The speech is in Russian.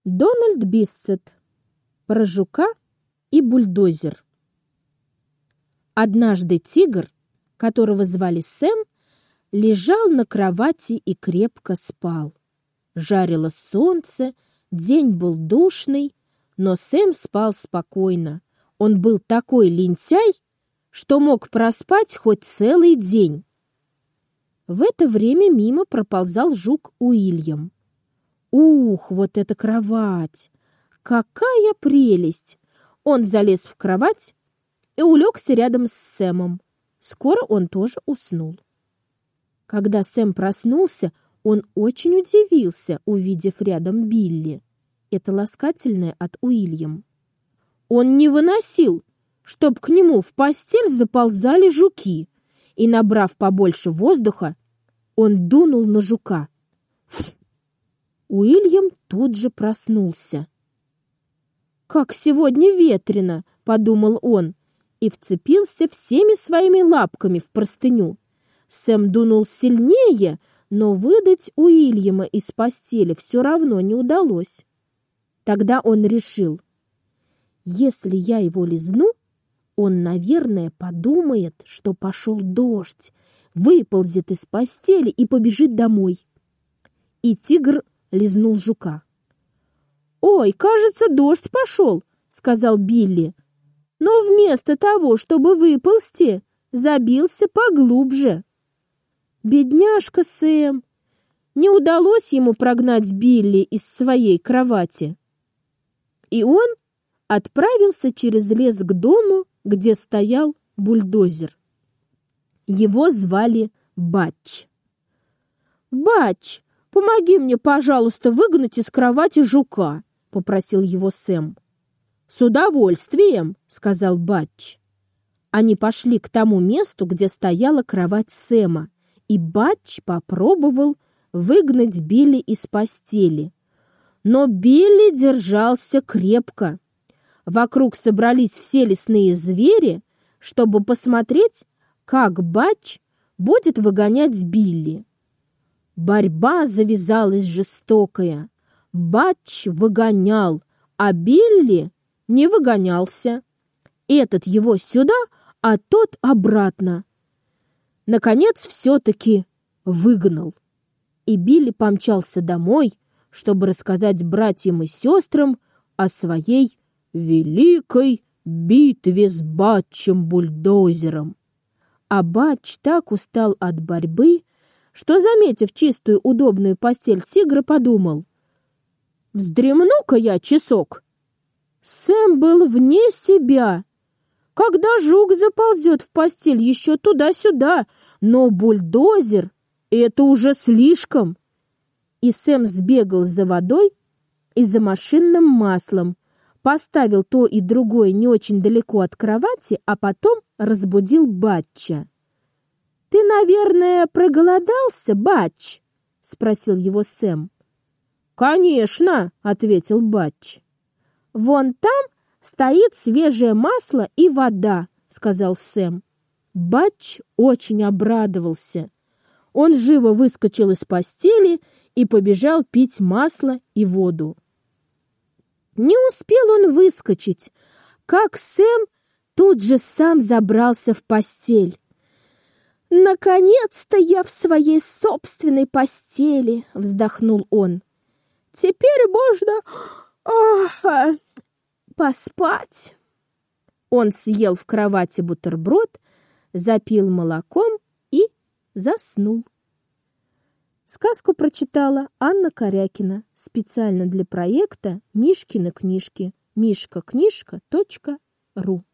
Дональд Биссет. Про жука и бульдозер. Однажды тигр, которого звали Сэм, лежал на кровати и крепко спал. Жарило солнце, день был душный, но Сэм спал спокойно. Он был такой лентяй, что мог проспать хоть целый день. В это время мимо проползал жук Уильям. Ух, вот эта кровать! Какая прелесть! Он залез в кровать и улегся рядом с Сэмом. Скоро он тоже уснул. Когда Сэм проснулся, он очень удивился, увидев рядом Билли. Это ласкательное от Уильям. Он не выносил, чтоб к нему в постель заползали жуки, и, набрав побольше воздуха, он дунул на жука. Уильям тут же проснулся. «Как сегодня ветрено!» — подумал он, и вцепился всеми своими лапками в простыню. Сэм дунул сильнее, но выдать Уильяма из постели все равно не удалось. Тогда он решил: если я его лизну, он, наверное, подумает, что пошел дождь, выползет из постели и побежит домой. И тигр лизнул жука. «Ой, кажется, дождь пошел», — сказал Билли. Но вместо того, чтобы выползти, забился поглубже. Бедняжка Сэм! Не удалось ему прогнать Билли из своей кровати. И он отправился через лес к дому, где стоял бульдозер. Его звали Батч. «Батч, помоги мне, пожалуйста, выгнать из кровати жука», — попросил его Сэм. «С удовольствием», — сказал Батч. Они пошли к тому месту, где стояла кровать Сэма, и Батч попробовал выгнать Билли из постели. Но Билли держался крепко. Вокруг собрались все лесные звери, чтобы посмотреть, как Батч будет выгонять Билли. Борьба завязалась жестокая. Батч выгонял, а Билли не выгонялся. Этот его сюда, а тот обратно. Наконец, все-таки выгнал. И Билли помчался домой, чтобы рассказать братьям и сестрам о своей великой битве с Батчем-бульдозером. А Батч так устал от борьбы, что, заметив чистую удобную постель тигра, подумал: «Вздремну-ка я часок». Сэм был вне себя. Когда жук заползет в постель еще туда-сюда, но бульдозер — это уже слишком. И Сэм сбегал за водой и за машинным маслом, поставил то и другое не очень далеко от кровати, а потом разбудил Батча. «Ты, наверное, проголодался, Батч?» — спросил его Сэм. «Конечно», — ответил Батч. «Вон там стоит свежее масло и вода», — сказал Сэм. Батч очень обрадовался. Он живо выскочил из постели и побежал пить масло и воду. Не успел он выскочить, как Сэм тут же сам забрался в постель. «Наконец-то я в своей собственной постели», — вздохнул он. «Теперь можно поспать». Он съел в кровати бутерброд, запил молоком и заснул. Сказку прочитала Анна Корякина специально для проекта «Мишкины книжки» mishkaknижка.ру.